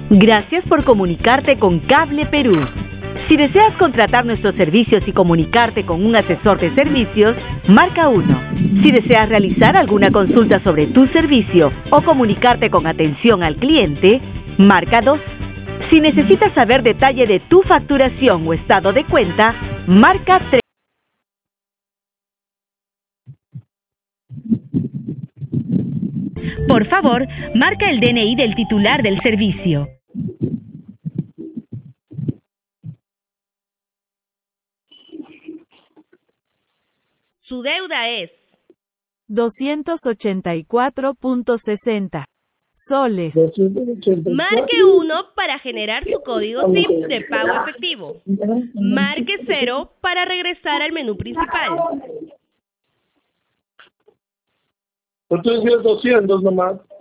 Gracias por comunicarte con Cable Perú. Si deseas contratar nuestros servicios y comunicarte con un asesor de servicios, marca 1. Si deseas realizar alguna consulta sobre tu servicio o comunicarte con atención al cliente, marca 2. Si necesitas saber detalle de tu facturación o estado de cuenta, marca 3. Por favor, marca el DNI del titular del servicio. Su deuda es 284.60 soles. Marque 1 para generar su código SIP de pago efectivo. Marque 0 para regresar al menú principal. Entonces 200 nomás.